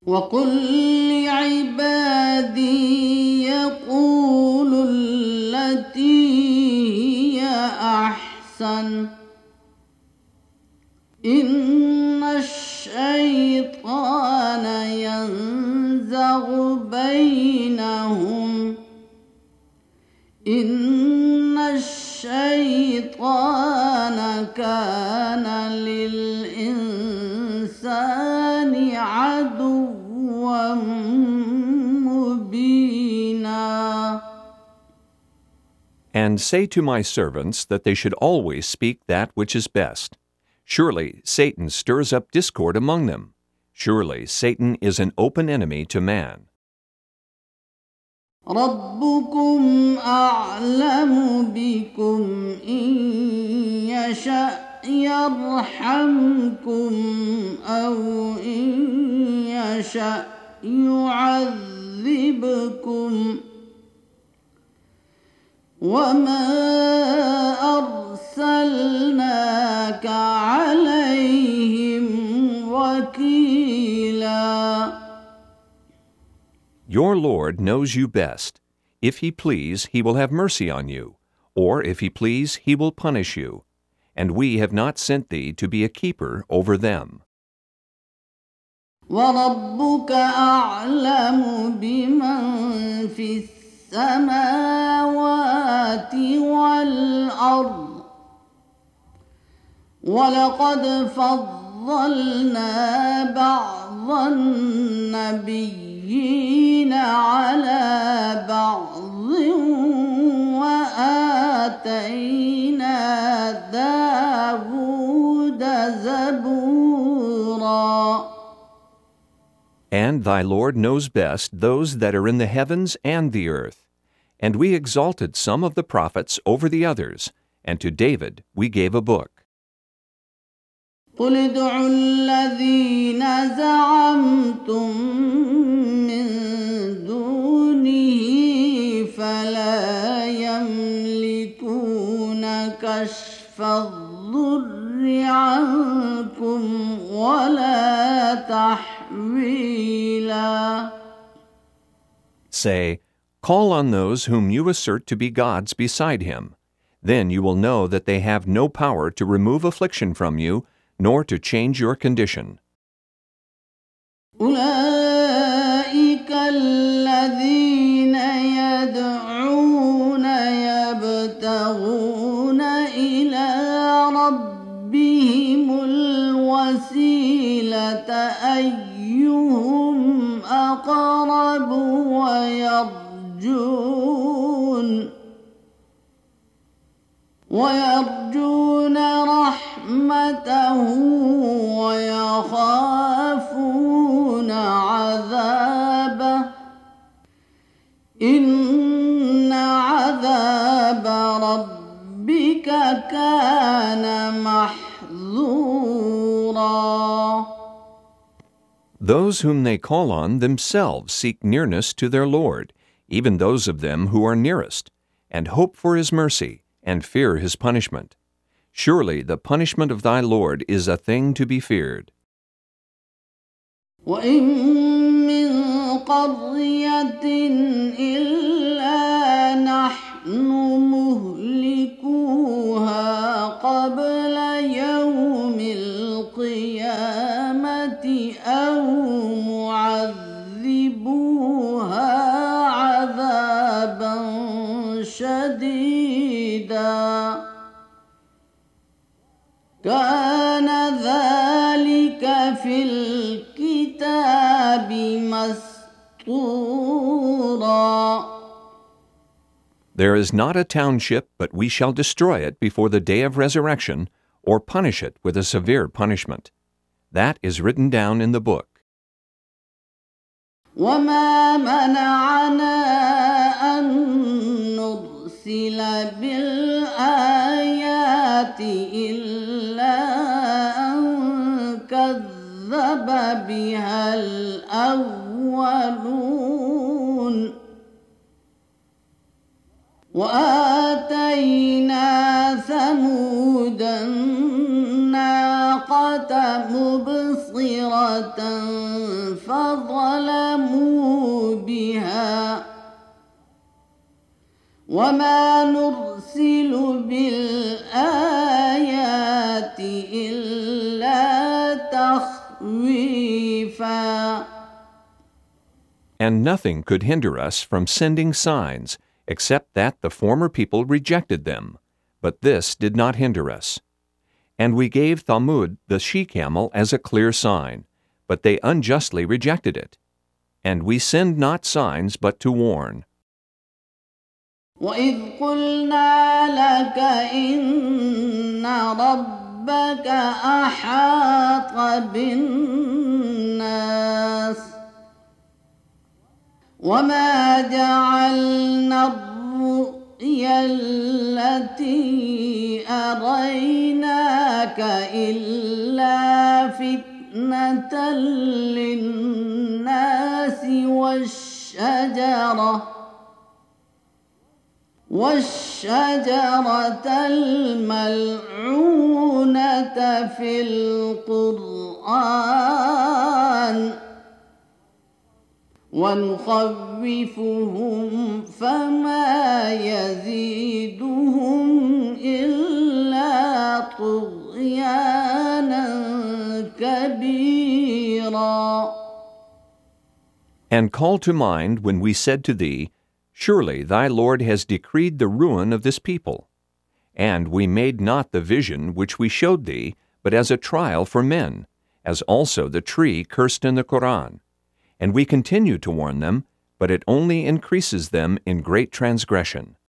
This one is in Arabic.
وقل لعبادي يقولوا التي هي أحسن إن الشيطان ينزغ بينهم إن الشيطان كان للإنسان عدوا مبينا. And say to my servants that they should always speak that which is best. Surely Satan stirs up discord among them. Surely Satan is an open enemy to man. ربكم أعلم بكم إن يشأ يرحمكم أو إن يشأ يعذبكم وما أرسلناك عليهم وكيلا. Your Lord knows you best. If he please, he will have mercy on you, or if he please, he will punish you. And we have not sent thee to be a keeper over them. وربك أعلم بمن في السماوات والأرض ولقد فضلنا بعض النبيين على بعض وآتينا داود زبورا. And thy Lord knows best those that are in the heavens and the earth. And we exalted some of the prophets over the others, and to David we gave a book. قل ادعوا الذين زعمتم من دونه فلا يملكون كشف الضر عنكم ولا تحويلا. Say, call on those whom you assert to be gods beside him. Then you will know that they have no power to remove affliction from you, nor to change your condition. أولئك الذين يدعون يبتغون إلى ربهم الوسيلة أيهم أقرب ويرجون رحمته ويخافون عذابه إن عذاب ربك كان محذورا. Those whom they call on themselves seek nearness to their Lord, even those of them who are nearest, and hope for his mercy, and fear his punishment. Surely the punishment of thy Lord is a thing to be feared. وَإِن مِّن قَرْيَةٍ إِلَّا نَحْنُ مُهْلِكُوهَا قَبْلَ يَوْمِ الْقِيَامَةِ أَوْ مُعَذِّبُوهَا عَذَابًا شَدِيدًا كَانَ ذَلِكَ فِي الْكِتَابِ مَسْطُورًا. There is not a township, but we shall destroy it before the day of resurrection, or punish it with a severe punishment. That is written down in the book. وَمَا مَنَعَنَا أَن نُّرْسِلَ بِالْآيَاتِ إِلَّا أَن كَذَّبَ بِهَا الْأَوَّلُونَ وَآتَيْنَا ثَمُودَ النَّاقَةَ مبصرة فظلموا بها وما نرسل بالآيات إلا تخويفا. And nothing could hinder us from sending signs, except that the former people rejected them. But this did not hinder us. And we gave Thamud the she-camel as a clear sign, but they unjustly rejected it. And we send not signs but to warn. وإذ قلنا لك إن ربك أحاط بالناس وما جعلنا الرؤيا التي أريناك إلا فتنة للناس والشجرة الملعونة في القرآن ونخوفهم فما يزيدهم إلا طغيانا كبيرا. And call to mind when we said to thee, Surely thy Lord has decreed the ruin of this people. And we made not the vision which we showed thee, but as a trial for men, as also the tree cursed in the Quran. And we continue to warn them, but it only increases them in great transgression.